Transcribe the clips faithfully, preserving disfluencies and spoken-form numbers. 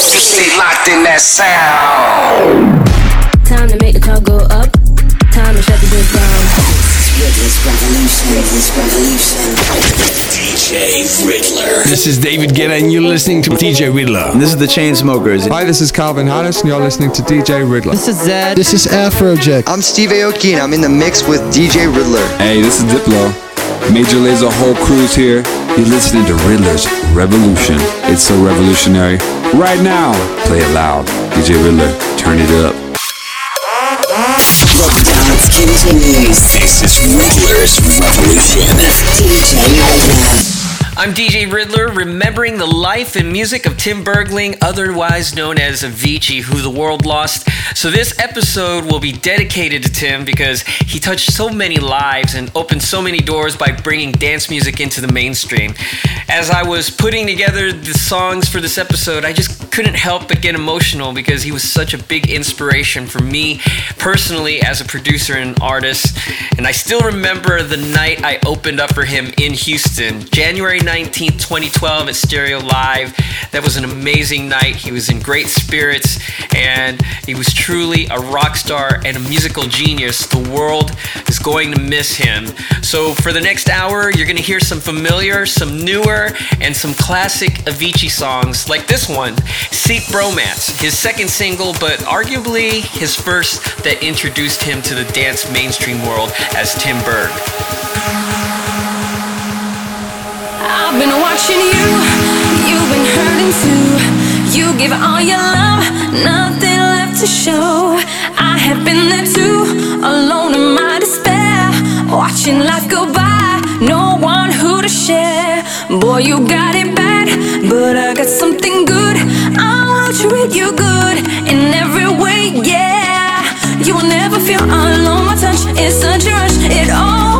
You stay locked in that sound. Time to make the club go up. Time to shut the doors down. This revolution, this revolution. D J Riddler. This is David Guetta and you're listening to D J Riddler. This is the Chainsmokers. Hi, this is Calvin Harris and you're listening to D J Riddler. This is Zed. This is Afrojack. I'm Steve Aoki and I'm in the mix with D J Riddler. Hey, this is Diplo. Major Lazer whole crew's here. You're listening to Riddler's Revolution. It's so revolutionary. Right now, play it loud. D J Riddler, turn it up. The dance continues. This is Riddler's Revolution. D J Riddler. I'm D J Riddler, remembering the life and music of Tim Bergling, otherwise known as Avicii, who the world lost. So this episode will be dedicated to Tim because he touched so many lives and opened so many doors by bringing dance music into the mainstream. As I was putting together the songs for this episode, I just couldn't help but get emotional because he was such a big inspiration for me personally as a producer and artist. And I still remember the night I opened up for him in Houston, January nineteenth, twenty twelve at Stereo Live. That was an amazing night. He was in great spirits and he was truly a rock star and a musical genius. The world is going to miss him. So for the next hour, you're going to hear some familiar, some newer, and some classic Avicii songs like this one, Seek Bromance, his second single, but arguably his first that introduced him to the dance mainstream world as Tim Berg. I've been watching you, you've been hurting too. You give all your love, nothing left to show. I have been there too, alone in my despair, watching life go by, no one who to share. Boy, you got it bad, but I got something good. I will treat you good in every way, yeah. You will never feel alone, my touch is such a rush, it all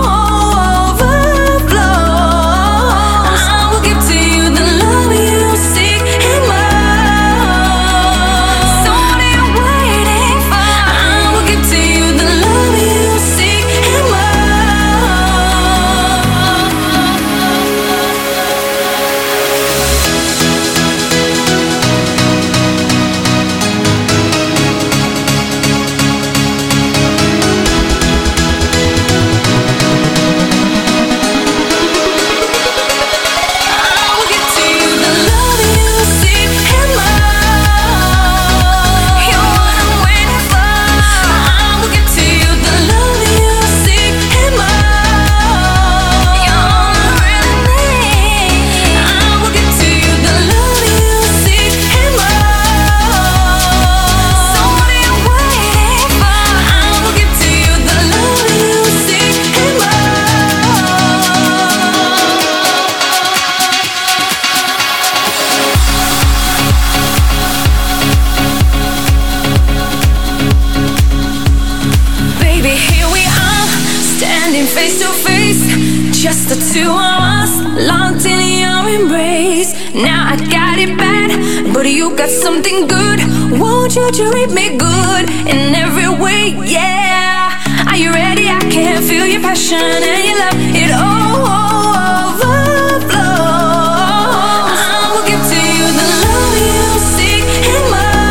just the two of us, locked in your embrace. Now I got it bad, but you got something good. Won't you treat me good in every way, yeah. Are you ready? I can feel your passion and your love, it all overflows. I will give to you the love you seek and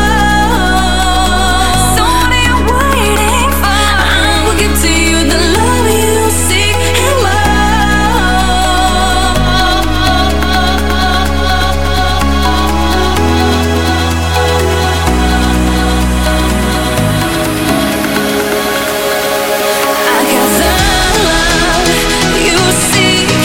more. So what are you waiting for? I will give to you the love you seek and more. I got the love you seek.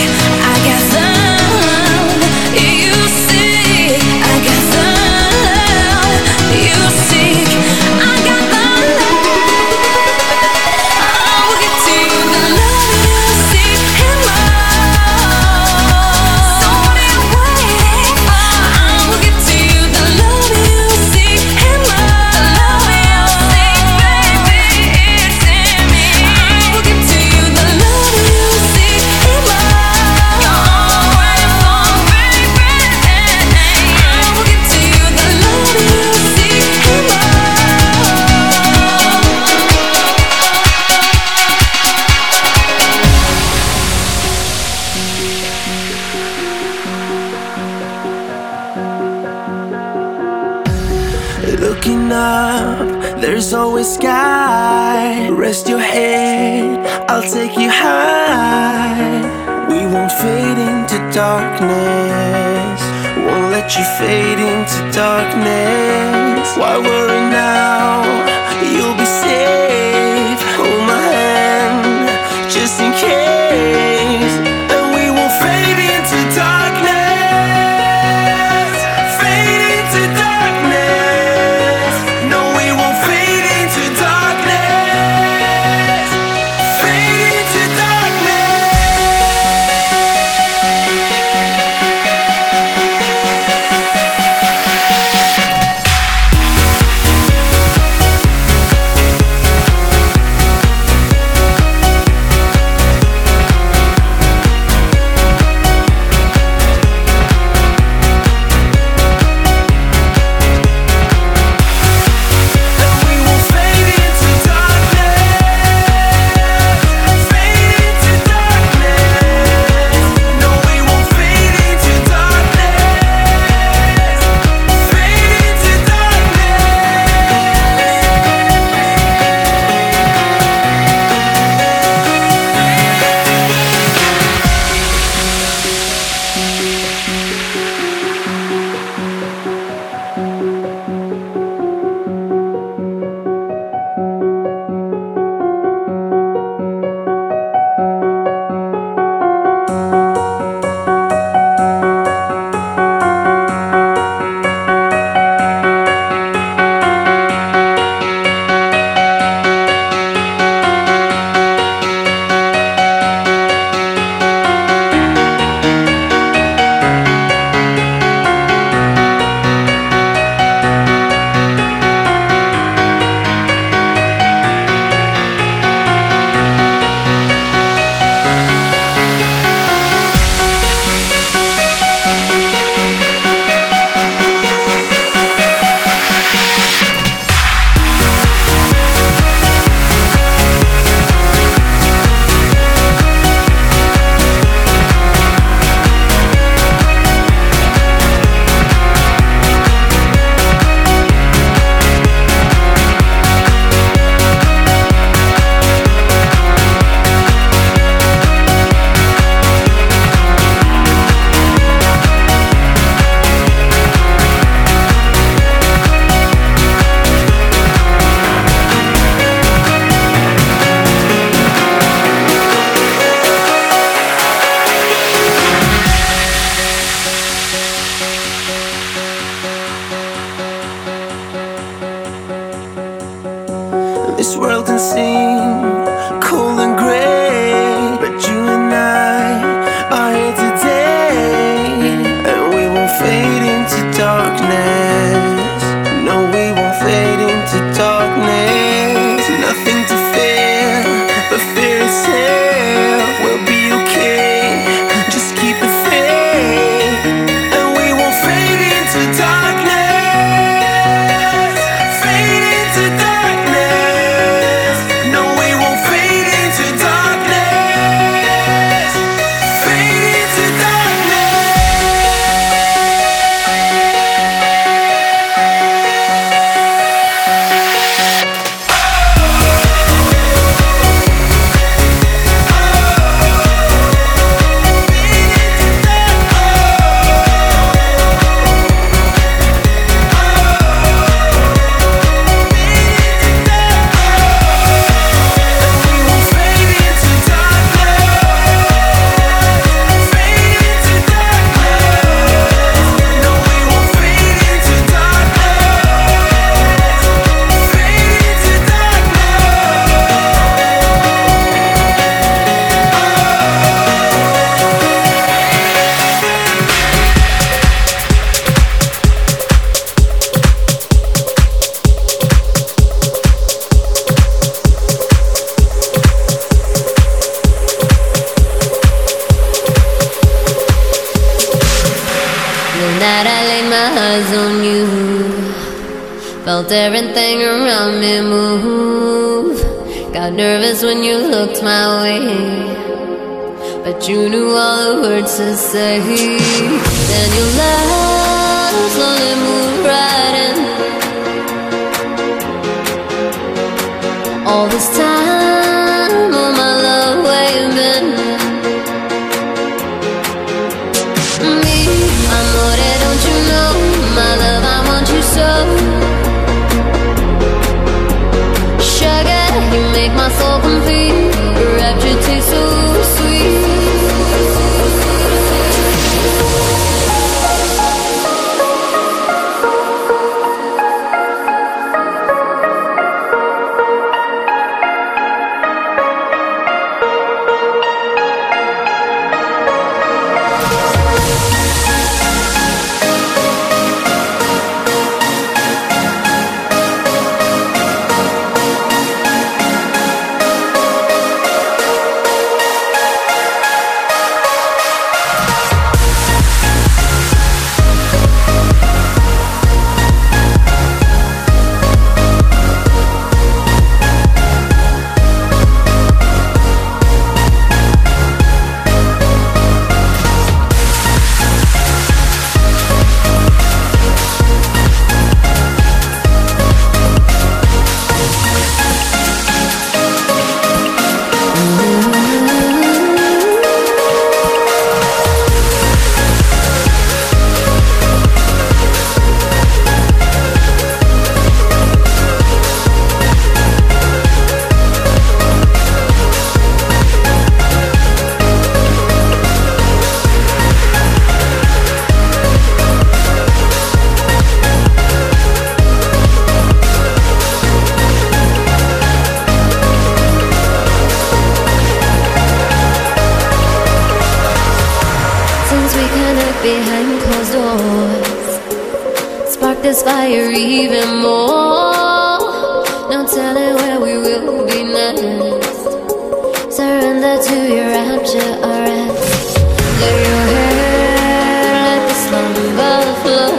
Looking up, there's always sky. Rest your head, I'll take you high. We won't fade into darkness, won't let you fade into darkness. Why worry now? You'll be safe. Hold my hand, just in case. And we won't fade into darkness, fade into darkness. No, we won't fade into darkness, fade into This world can seem cold and gray, but you and I are here today, and we won't fade into darkness. No, we won't fade into darkness. Nothing to fear but fear itself. We'll be okay, just keep the faith, and we won't fade into darkness, fade into darkness. Felt everything around me move. Got nervous when you looked my way, but you knew all the words to say. Then your love slowly moved right in, all this time, oh my love, where you been? Me, amore, don't you know, my love, I want you so. Sugar, you make my soul complete. Rapture tastes so sweet. Behind closed doors, spark this fire even more. No telling where we will be next. Surrender to your rapture, arrest. Let your hair, let the slumber flow.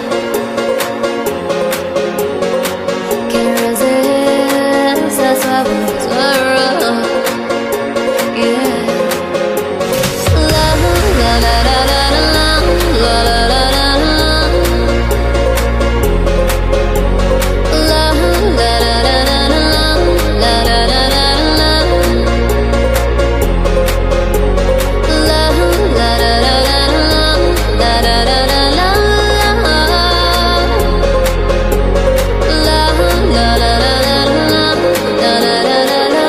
Can't resist, that's why we're thorough. Yeah. La la la la la. La la la la la. La la la la la la. La la la la la. La la la la la. La la la la la. La la la la la. La la la la la.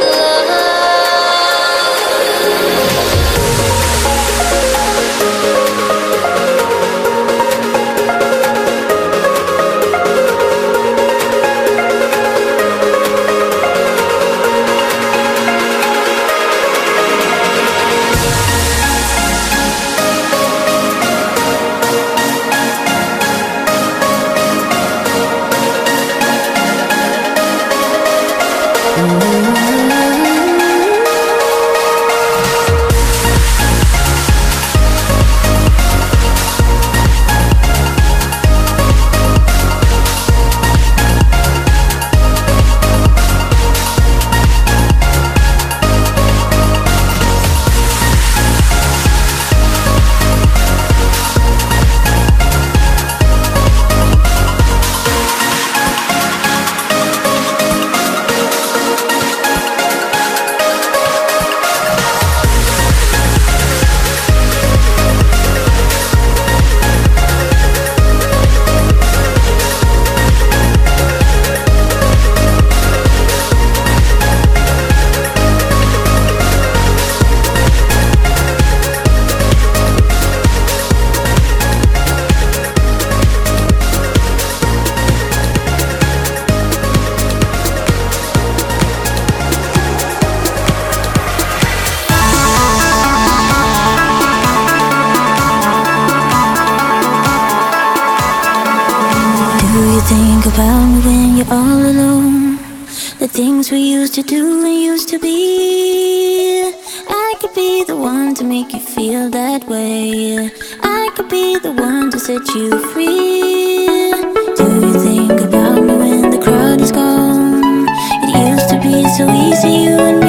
Think about me when you're all alone. The things we used to do and used to be. I could be the one to make you feel that way. I could be the one to set you free. Do you think about me when the crowd is gone? It used to be so easy, you and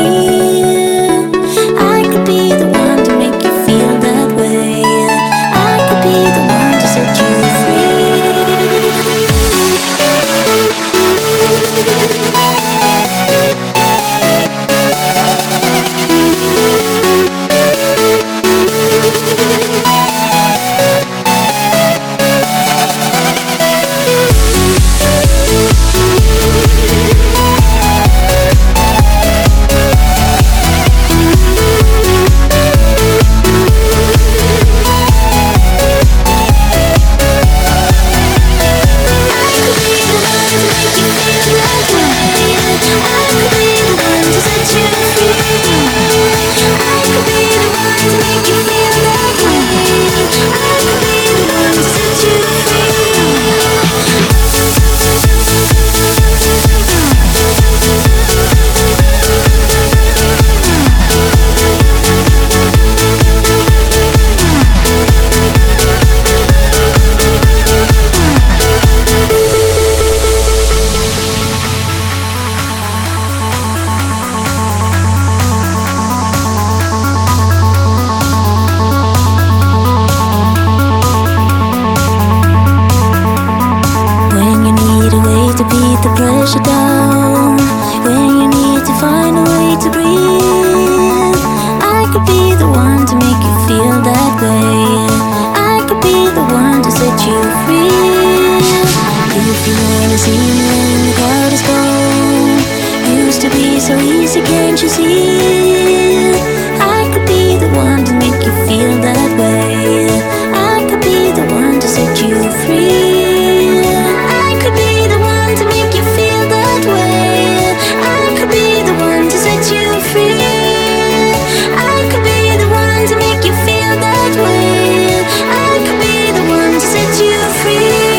me. I could be the one to make you feel that way. I could be the one to set you free. If you wanna see me when the crowd is gone, used to be so easy, can't you see? I could be the one to make you feel that way. I could be the one to set you free. I could be the one to make you feel that way. I could be the one to set you free. I could be the one to make you feel that way. I could be the one to set you free.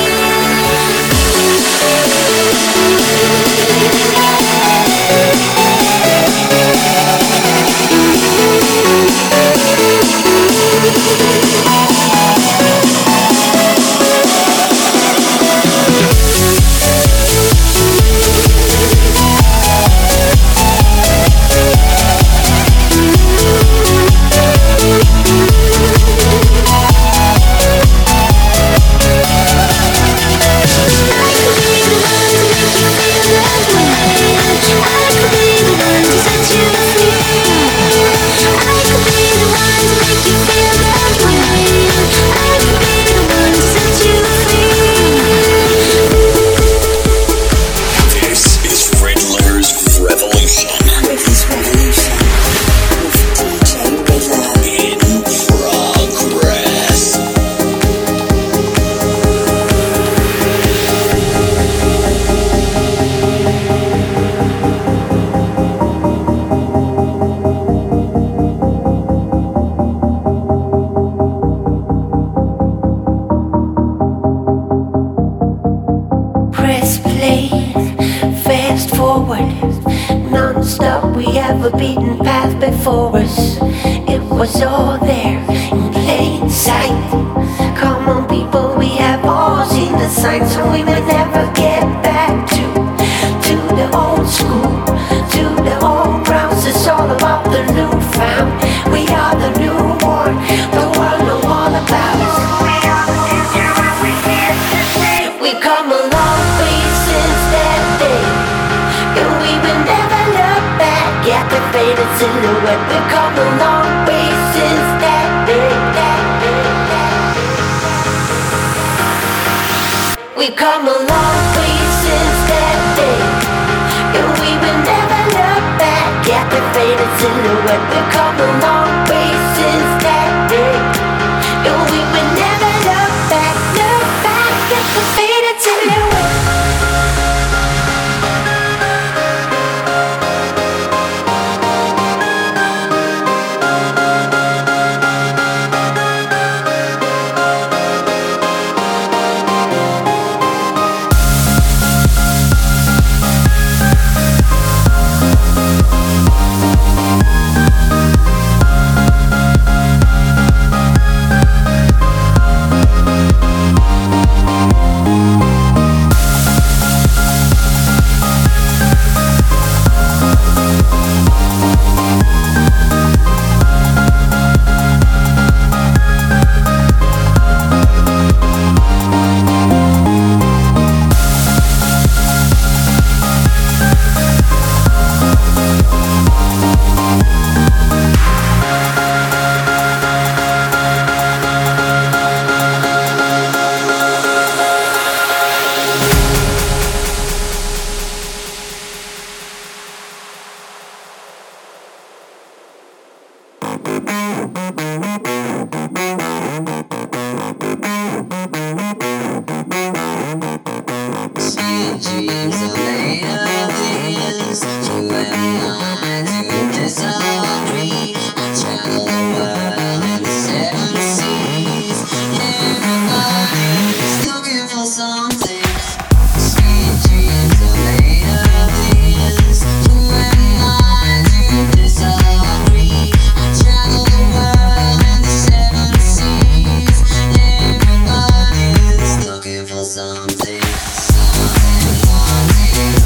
Something, something, something.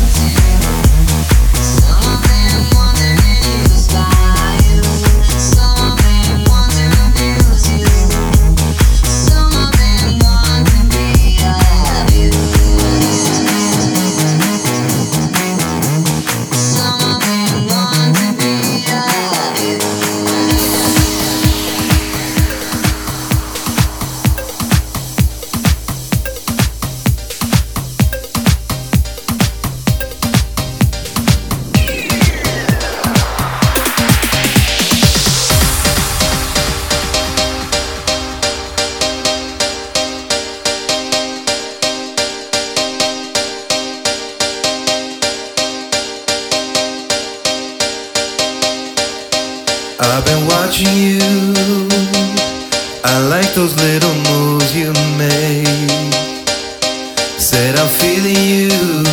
I've been watching you. I like those little moves you make. Said I'm feeling you.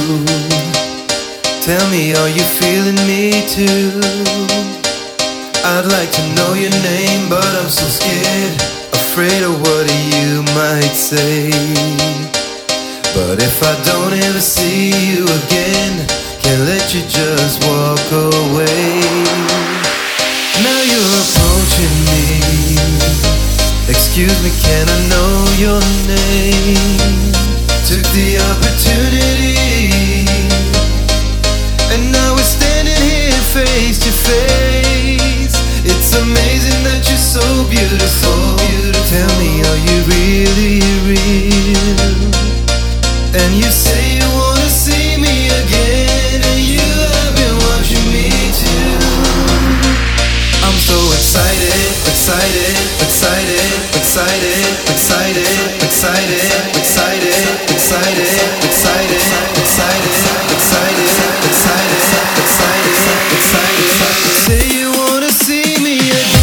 Tell me, are you feeling me too? I'd like to know your name, but I'm so scared, afraid of what you might say. But if I don't ever see you again, can't let you just walk away. Now you're approaching me. Excuse me, can I know your name? Took the opportunity, and now we're standing here face to face. It's amazing that you're so beautiful. Tell me, are you really real? And you say you wanna see me again, and you have been watching me too. I'm so excited, excited, excited, excited, excited, excited, excited, excited, excited, excited, excited, excited, excited, excited. Say you wanna see me again.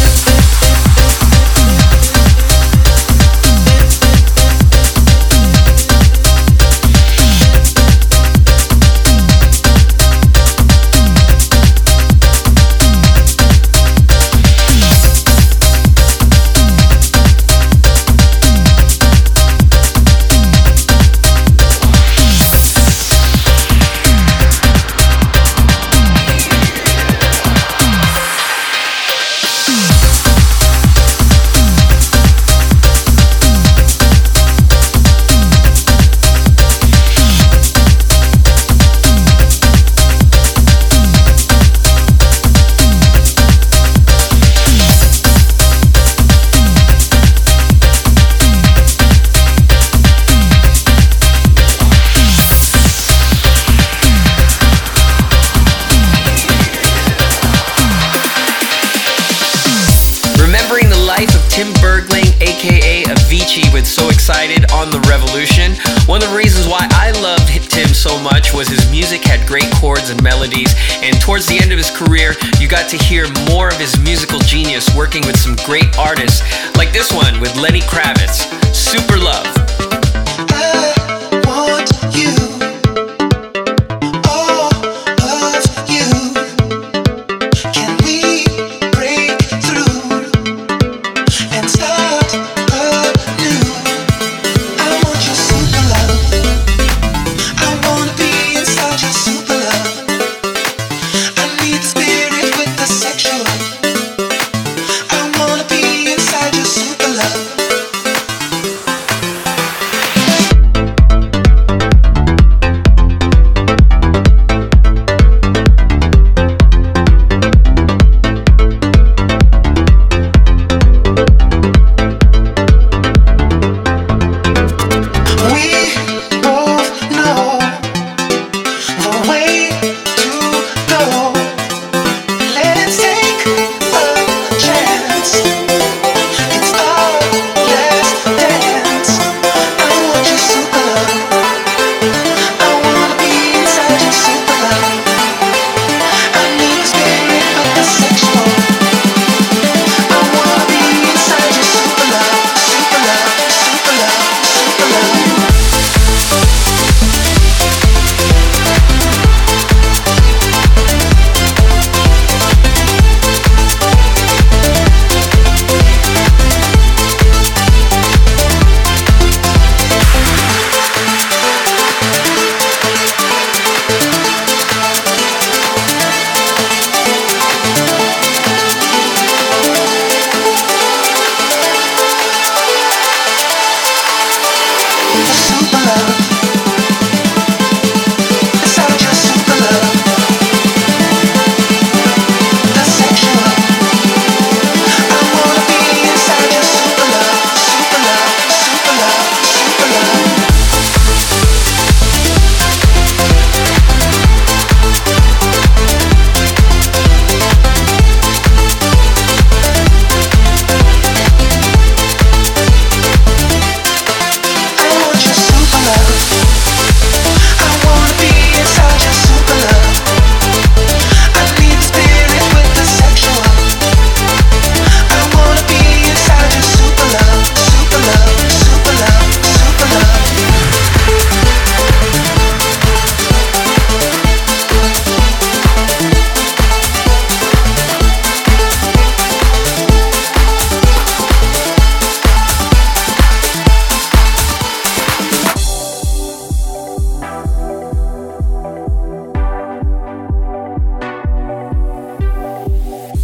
Tim Bergling, aka Avicii, with So Excited on The Revolution. One of the reasons why I loved Tim so much was his music had great chords and melodies, and towards the end of his career, you got to hear more of his musical genius working with some great artists, like this one with Lenny Kravitz, Super Love. I want you.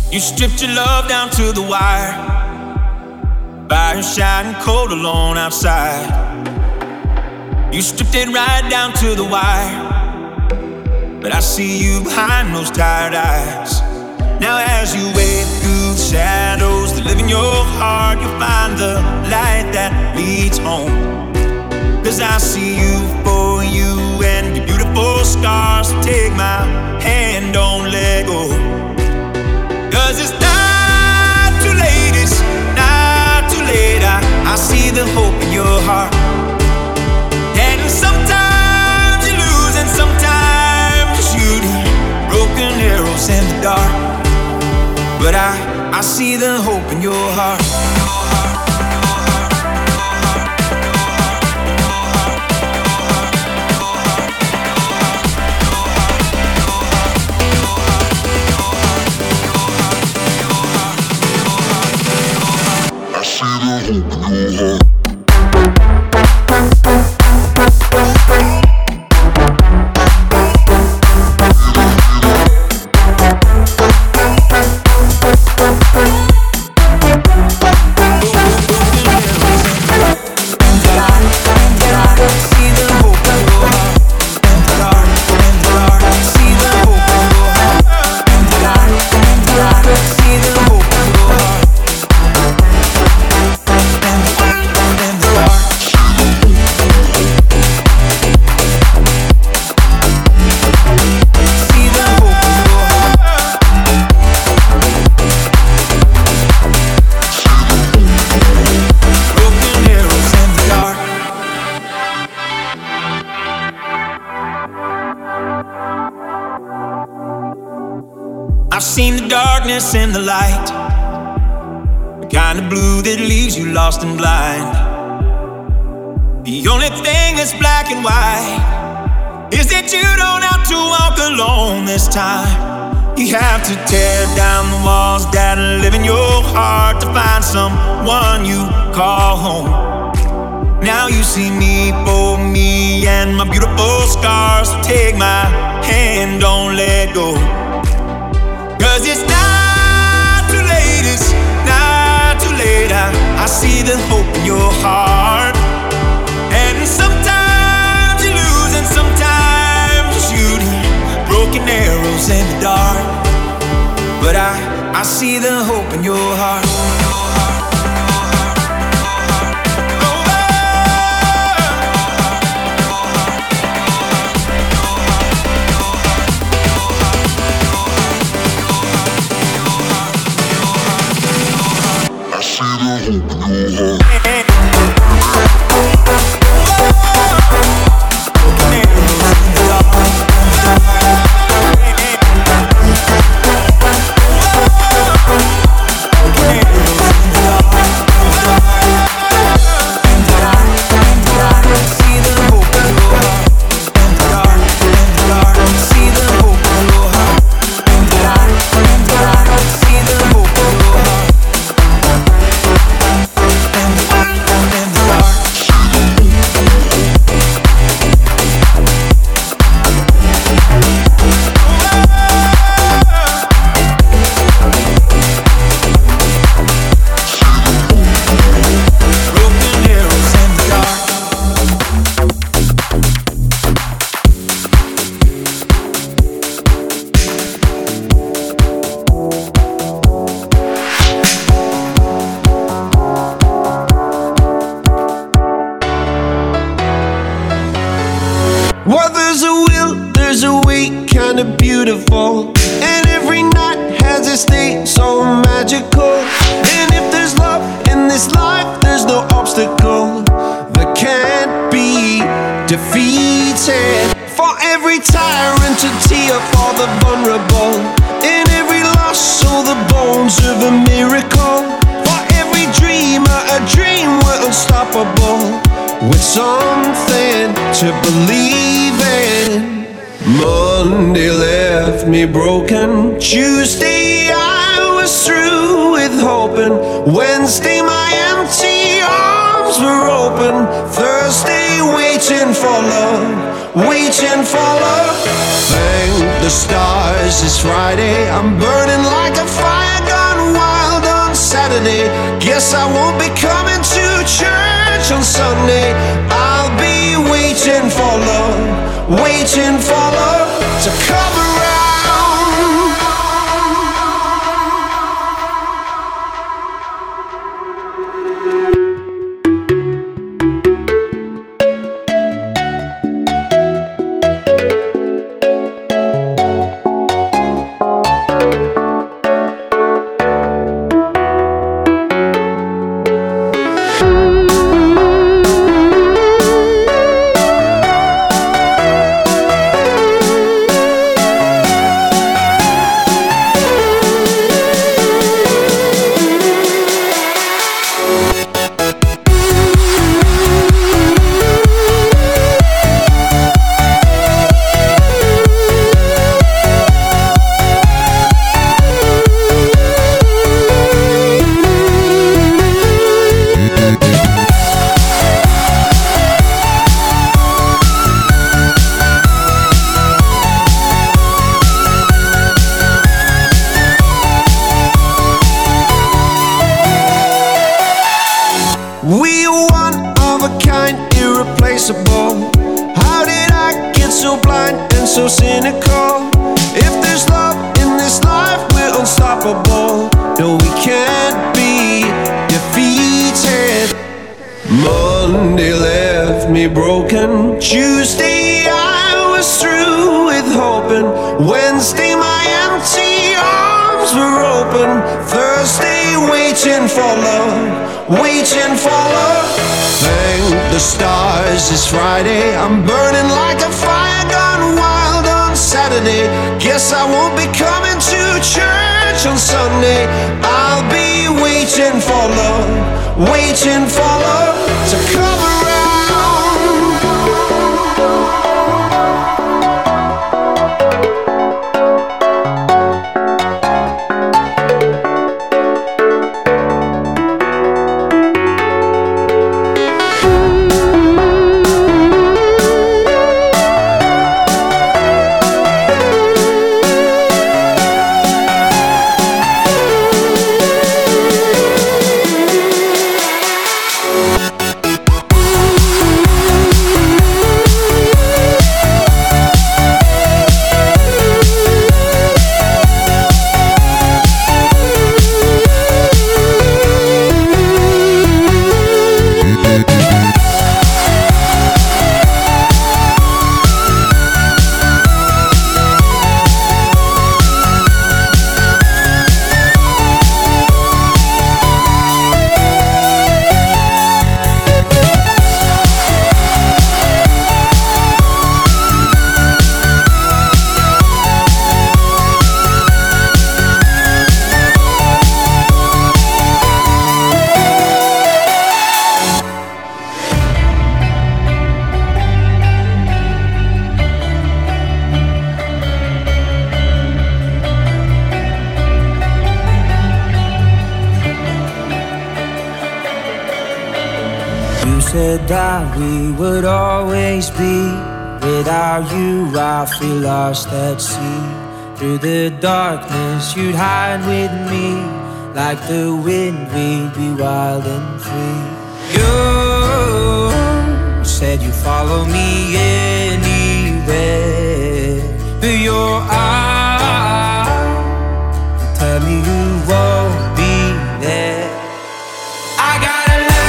You stripped your love down to the wire. Fire shining cold alone outside. You stripped it right down to the wire. But I see you behind those tired eyes. Now as you wade through the shadows that live in your heart, you'll find the light that leads home. Cause I see you for you and your beautiful scars. So take my hand, don't let go. Cause it's not too late, it's not too late. I, I see the hope in your heart. And sometimes you lose and sometimes you're shooting broken arrows in the dark. But I, I see the hope in your heart. I see the hope in your heart. I've seen the darkness and the light, the kind of blue that leaves you lost and blind. The only thing that's black and white is that you don't have to walk alone this time. You have to tear down the walls that live in your heart to find someone you call home. Now you see me for me and my beautiful scars. So take my hand, don't let go. Cause it's not too late, it's not too late. I, I see the hope in your heart. And sometimes you lose and sometimes you're shooting broken arrows in the dark. But I, I see the hope in your heart. Well, there's a will, there's a way, kinda beautiful. And every night has its day, so magical. And if there's love in this life, there's no obstacle that can't be defeated. For every tyrant, a tear for the vulnerable. In every loss, so the bones of a miracle. For every dreamer, a dream we're unstoppable. With something to believe in. Monday left me broken. Tuesday I was through with hoping. Wednesday my empty arms were open. Thursday waiting for love, waiting for love. Thank the stars it's Friday. I'm burning like a fire. gone wild on Saturday. Guess I won't be coming to church on Sunday. I'll be waiting for love, waiting for love to come around. It's Friday, I'm burning like a fire gone wild on Saturday. Guess I won't be coming to church on Sunday. I'll be waiting for love, waiting for love to come around. That we would always be. Without you I feel lost at sea. Through the darkness you'd hide with me. Like the wind we'd be wild and free. You said you'd follow me anywhere. But your eyes tell me you won't be there. I got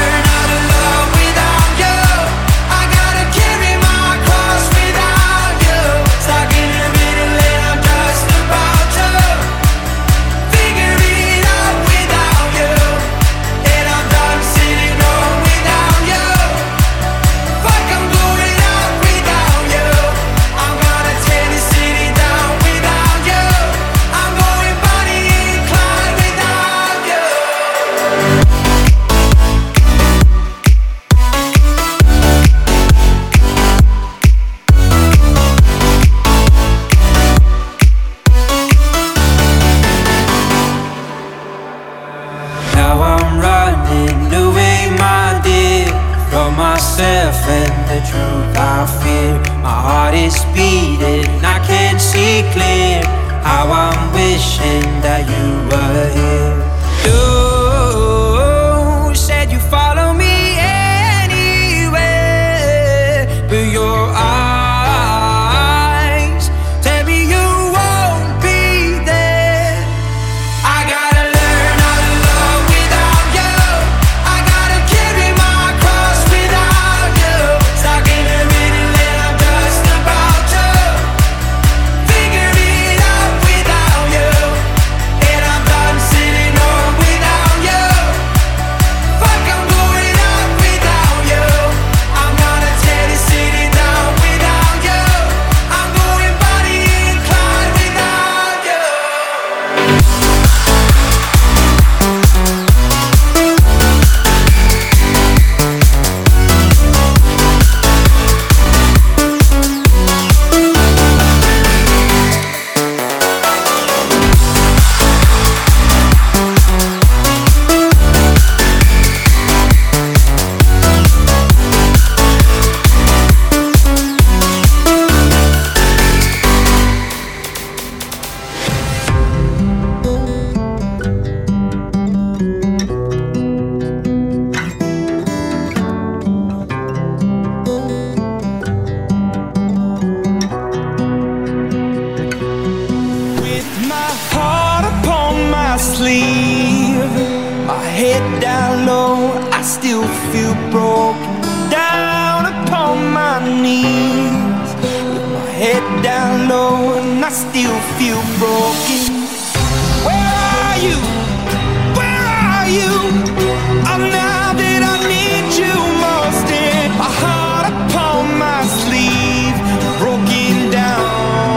and the truth I fear. My heart is beating, I can't see clear. How I'm wishing that you were here. sleeve, my head down low, I still feel broken. Down upon my knees, with my head down low, and I still feel broken. Where are you? Where are you? Oh, now that I need you most, in my heart upon my sleeve, broken down.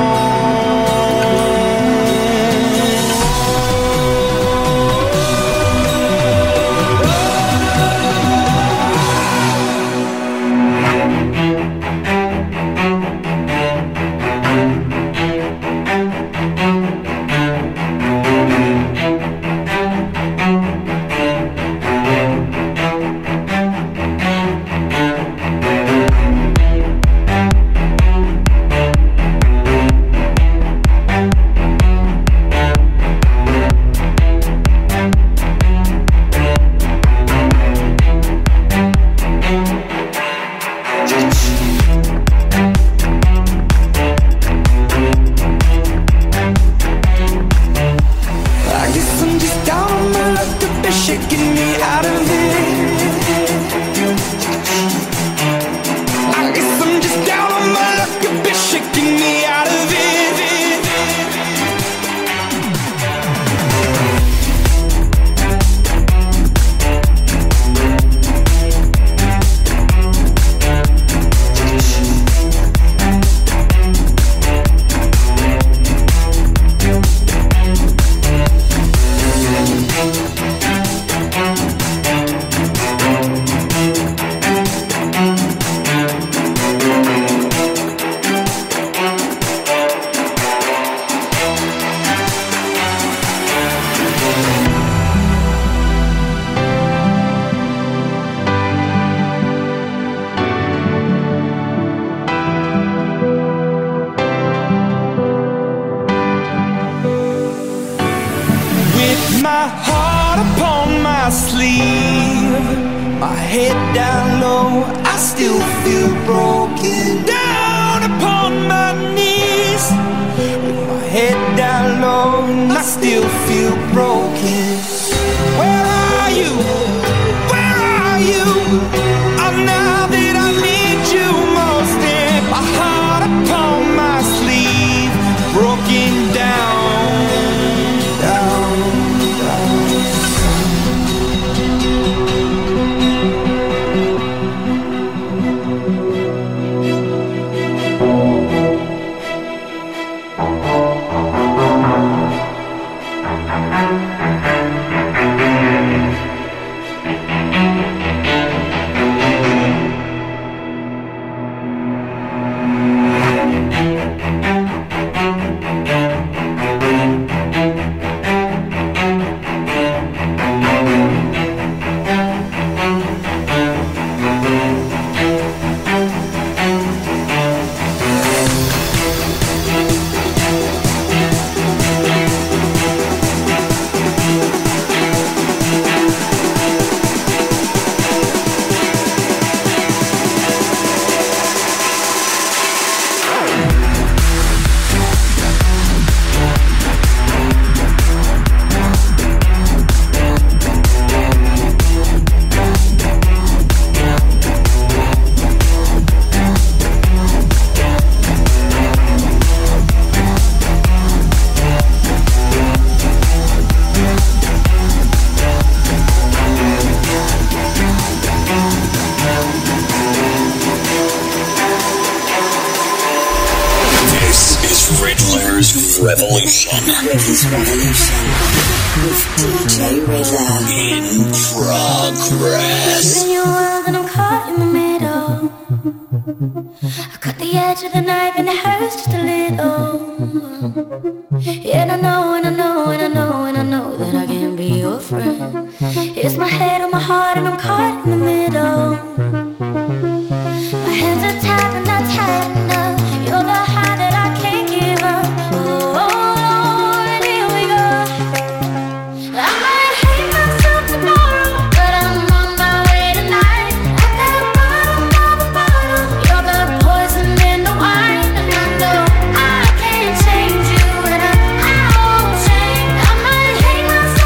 My heart upon my sleeve, my head down low, I still feel broken. Down upon my knees, with my head down low, and I still feel broken. Where are you? Where are you? Oh, now that I need you most, in my heart upon my sleeve, broken down, down. Revolution. Riddler's Revolution with D J Riddler. In progress. In your world and I'm caught in the middle. I cut the edge of the knife and it hurts just a little. Yeah, and I know, and I know, and I know, and I know that I can be your friend. It's my head on my heart and I'm caught in the middle. My hands are tied and not tight enough. You're the high that I can't give up. Oh, Lord, here we go. I might hate myself tomorrow, but I'm on my way tonight. At the bottom of the bottle, you're the poison in the wine. And I know I can't change you, and I, I won't change. I might hate myself.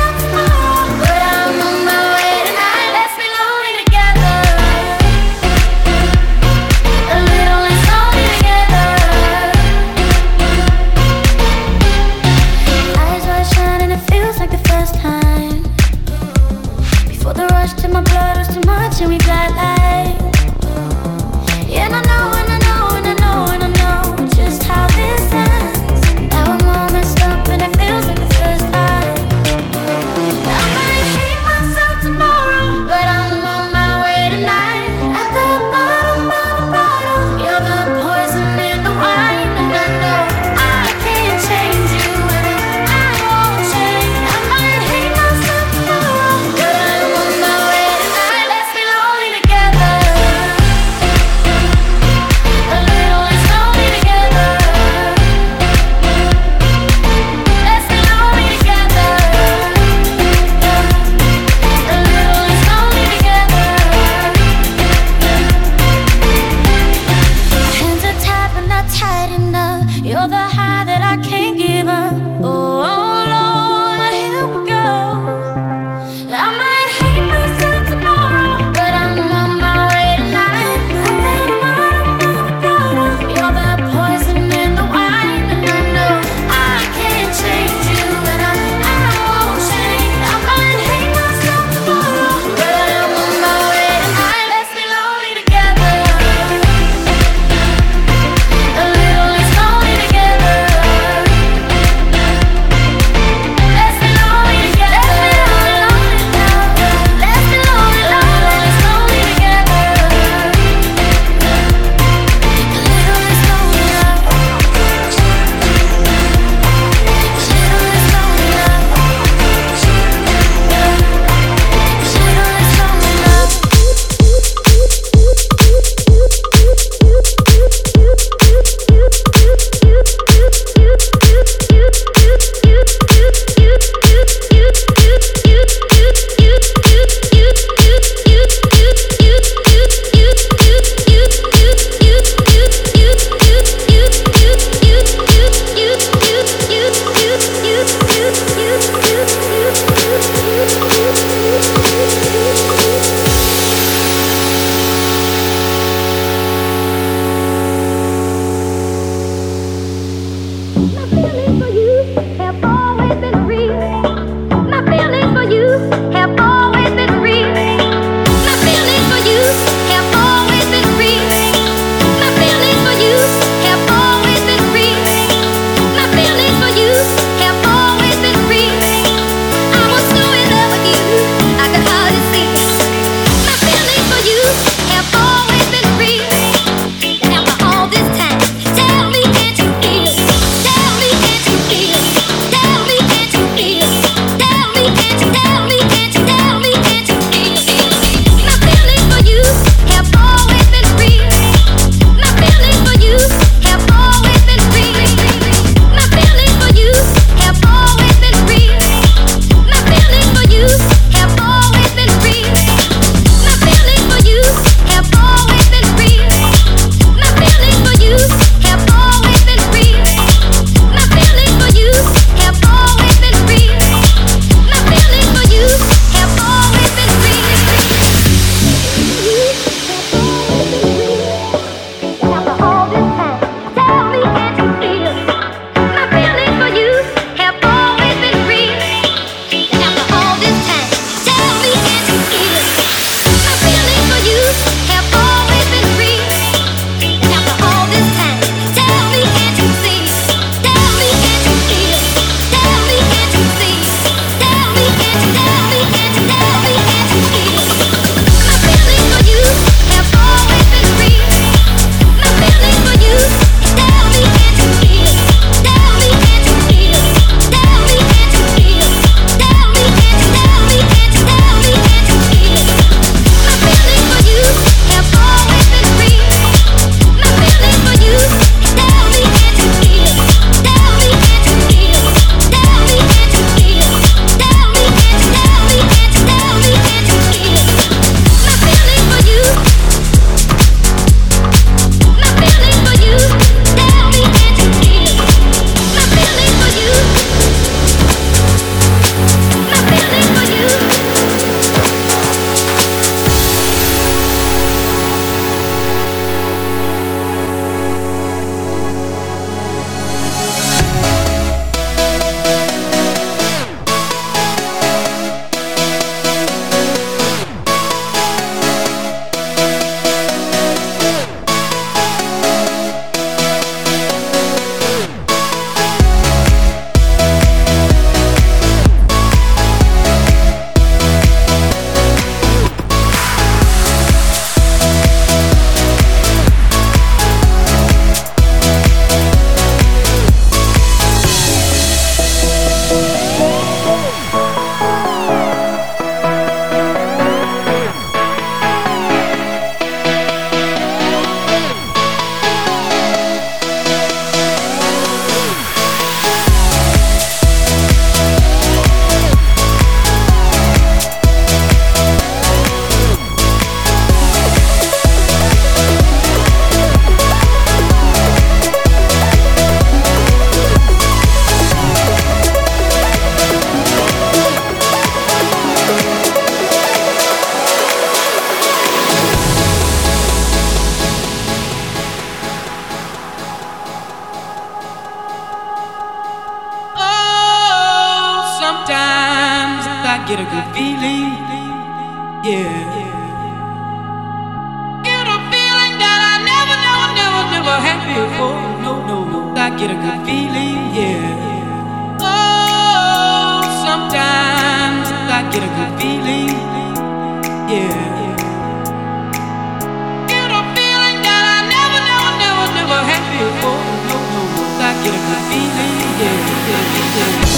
You're the high that I can't give up. Oh, oh Lord, here we go. I might hate myself tomorrow, but I'm on my way tonight. I made a lot. You're the poison in the wine, and I know I can't change you, and I, I won't change. I might hate myself tomorrow, but I'm on my way tonight. Let's be lonely together. A little less lonely together. Let's be lonely together. Let's be lonely, lonely, less lonely together. A little less lonely love. A little less lonely love. Tell me, can't you feel? Tell me, can't you feel? get a good feeling, yeah. Get a feeling that I never, never, never, never had before. No, no, no, I get a good feeling, yeah. Oh, sometimes I get a good feeling, yeah. Get a feeling that I never, never, never, never had before. No, no, no, I get a good feeling, yeah, yeah, yeah.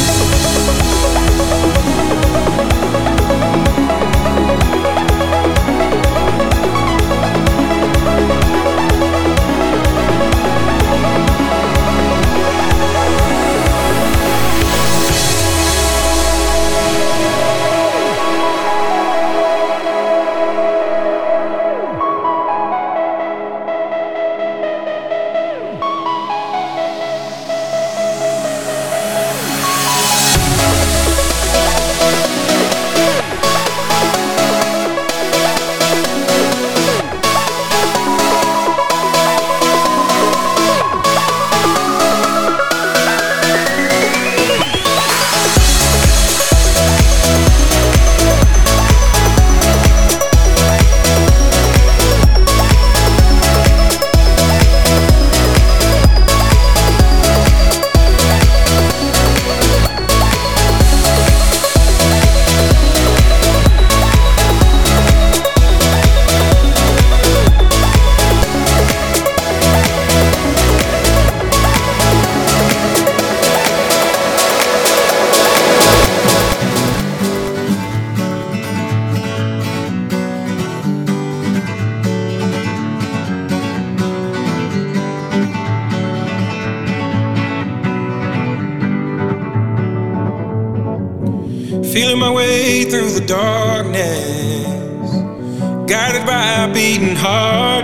Feeling my way through the darkness, guided by a beating heart.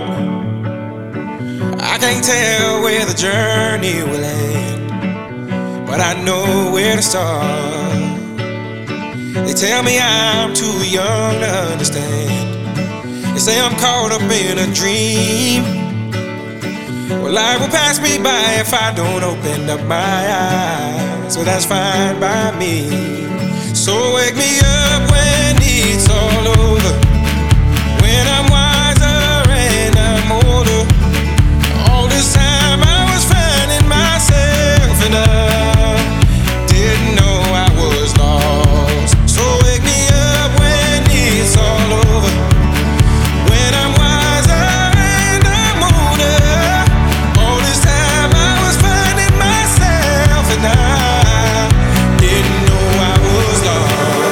I can't tell where the journey will end, but I know where to start. They tell me I'm too young to understand. They say I'm caught up in a dream. Well, life will pass me by if I don't open up my eyes. So that's fine by me. So wake me up when it's all over, when I'm wiser and I'm older. All this time I was finding myself and I didn't know I was lost. So wake me up when it's all over, when I'm wiser and I'm older. All this time I was finding myself and I didn't know I was lost.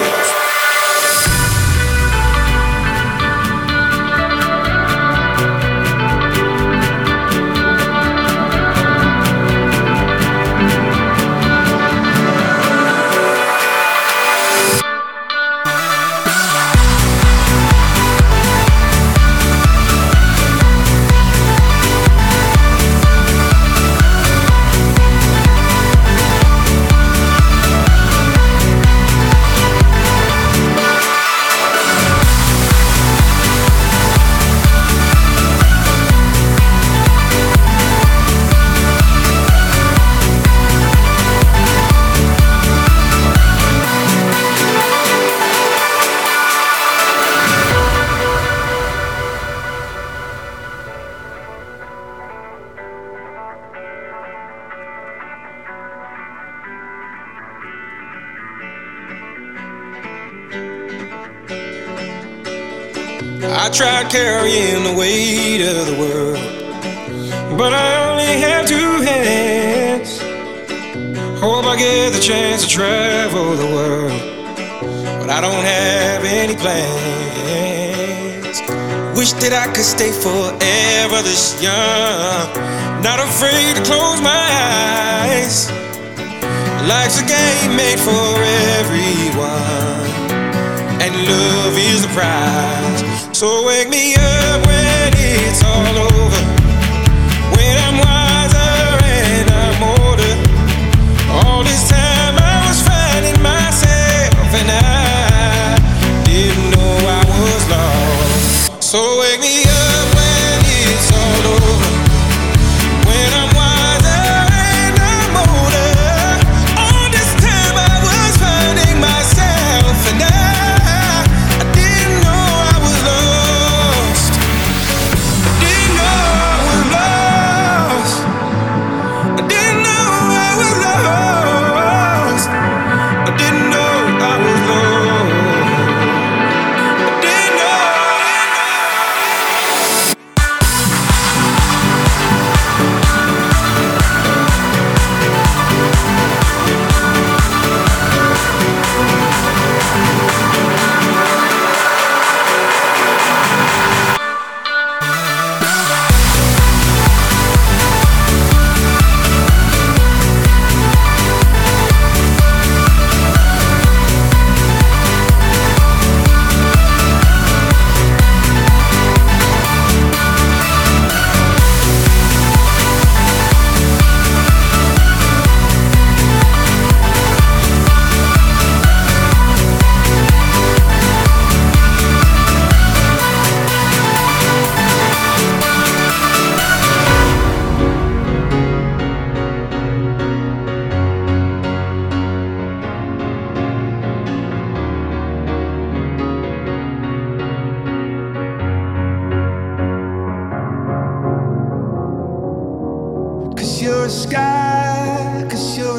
I tried carrying the weight of the world, but I only have two hands. Hope I get the chance to travel the world, but I don't have any plans. Wish that I could stay forever this young, not afraid to close my eyes. Life's a game made for everyone, and love is the prize. So wake me up when it's all over, when I'm wiser and I'm older. All this time I was finding myself and I didn't know I was lost. So wake me up when it's all over, when I'm wiser and I'm older. All this time I was finding myself and I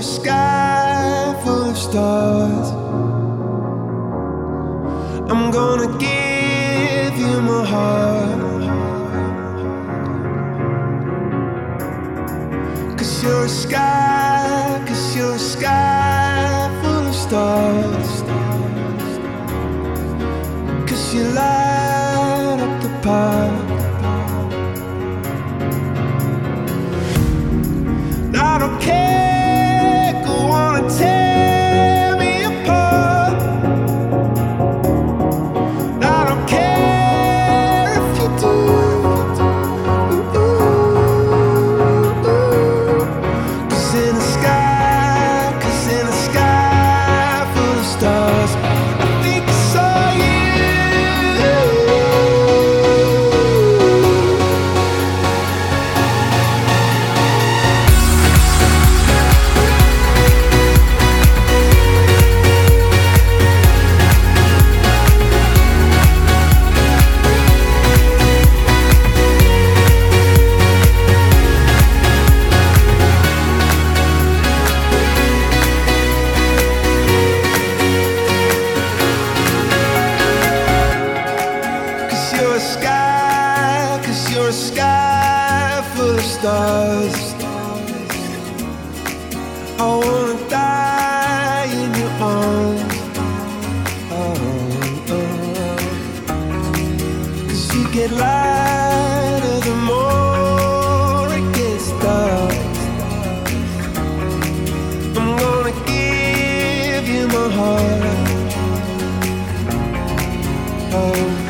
a sky full of stars. I'm gonna give you my heart. Cause you're a sky, cause you're a sky full of stars. Cause you light up the park. I don't care, go on and tear me apart. I don't care if you do. Cause in the sky, cause in the sky full of stars, I think I saw you. You're a sky, cause you're a sky full of stars. I wanna die in your arms. Oh, oh. Cause you get lighter the more it gets dark. I'm gonna give you my heart. Oh.